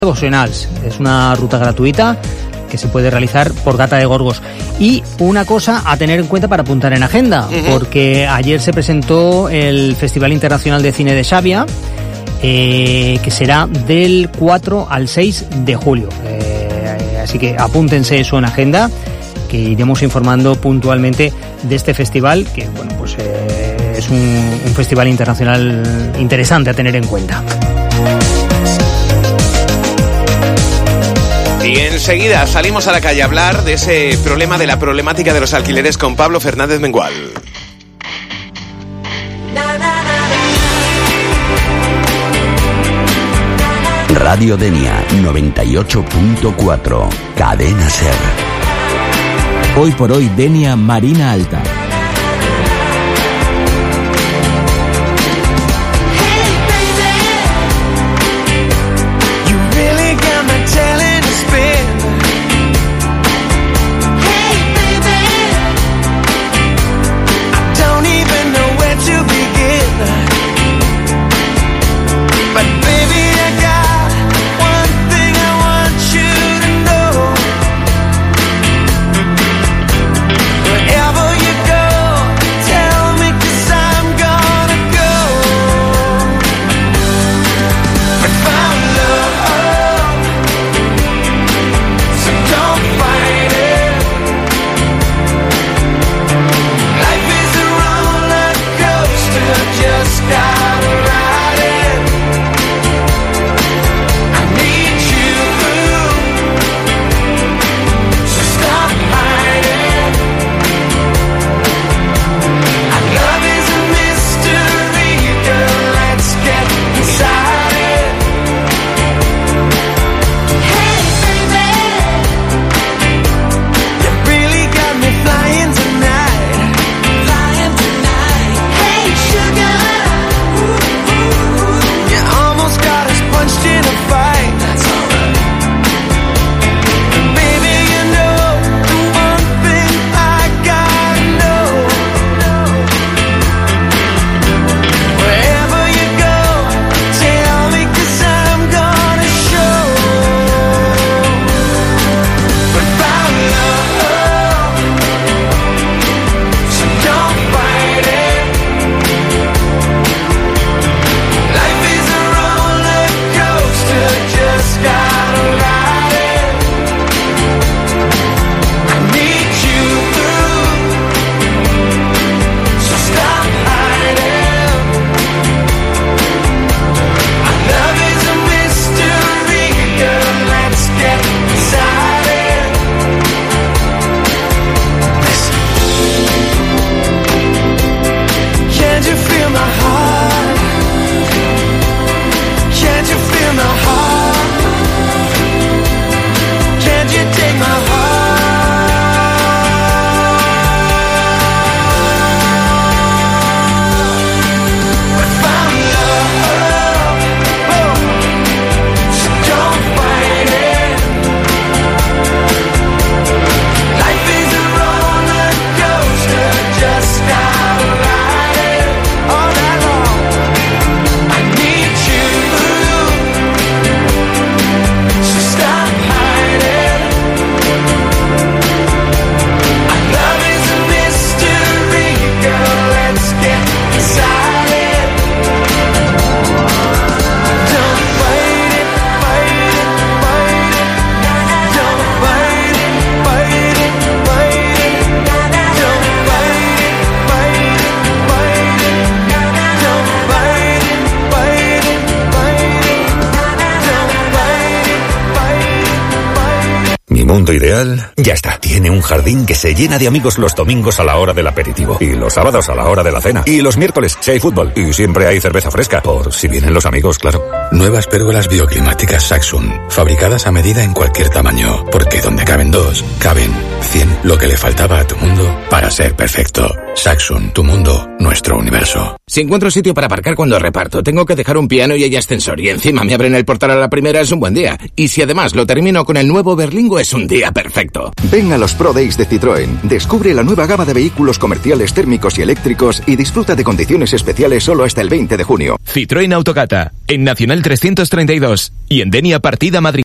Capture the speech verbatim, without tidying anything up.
Devocionals. Es una ruta gratuita que se puede realizar por Gata de Gorgos. Y una cosa a tener en cuenta para apuntar en agenda, uh-huh. porque ayer se presentó el Festival Internacional de Cine de Xàbia, eh, que será del cuatro al seis de julio. Eh, así que apúntense eso en agenda, que iremos informando puntualmente de este festival, que bueno, pues eh, es un, un festival internacional interesante a tener en cuenta. Y enseguida salimos a la calle a hablar de ese problema, de la problemática de los alquileres, con Pablo Fernández Mengual. Radio Denia noventa y ocho punto cuatro, Cadena Ser. Hoy por hoy Denia Marina Alta. Mundo ideal, ya está. Tiene un jardín que se llena de amigos los domingos a la hora del aperitivo. Y los sábados a la hora de la cena. Y los miércoles, si hay fútbol. Y siempre hay cerveza fresca. Por si vienen los amigos, claro. Nuevas pérgolas bioclimáticas Saxum. Fabricadas a medida en cualquier tamaño. Porque donde caben dos, caben cien. Lo que le faltaba a tu mundo para ser perfecto. Saxon, tu mundo, nuestro universo. Si encuentro sitio para aparcar cuando reparto, tengo que dejar un piano y hay ascensor y encima me abren el portal a la primera, es un buen día. Y si además lo termino con el nuevo Berlingo, es un día perfecto. Ven a los Pro Days de Citroën. Descubre la nueva gama de vehículos comerciales térmicos y eléctricos y disfruta de condiciones especiales solo hasta el veinte de junio. Citroën Autocata, en Nacional trescientos treinta y dos y en Denia Partida Madrid.